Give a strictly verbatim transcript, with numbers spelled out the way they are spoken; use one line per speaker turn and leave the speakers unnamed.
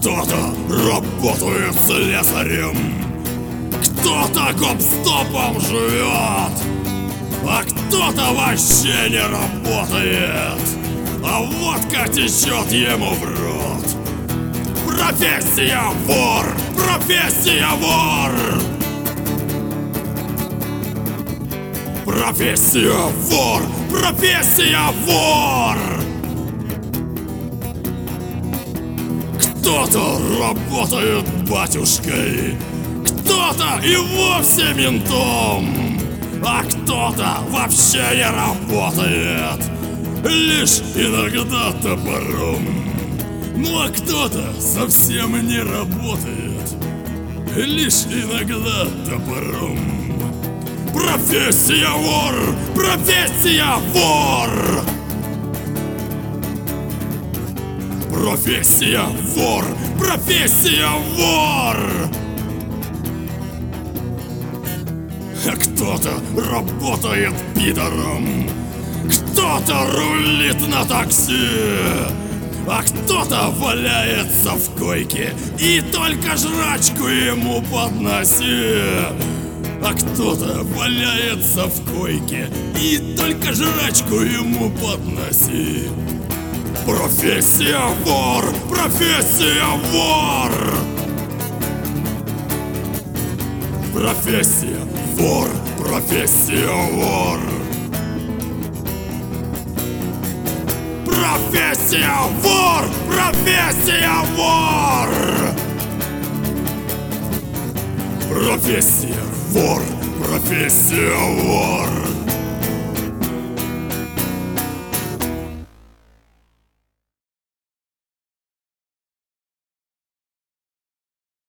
Кто-то работает слесарем, кто-то гоп-стопом живет, а кто-то вообще не работает, а водка течет ему в рот. Профессия вор! Профессия вор! Профессия вор! Профессия вор! Кто-то работает батюшкой, кто-то и вовсе ментом, а кто-то вообще не работает, лишь иногда топором. Ну а кто-то совсем не работает, лишь иногда топором. Профессия вор! Профессия вор! Профессия вор! Профессия вор! А кто-то работает пидором, кто-то рулит на такси, а кто-то валяется в койке и только жрачку ему подноси. А кто-то валяется в койке и только жрачку ему подноси. Профессия вор! Профессия вор! Профессия вор! Профессия вор! Профессия вор! Профессия вор! Профессия вор! Профессия вор!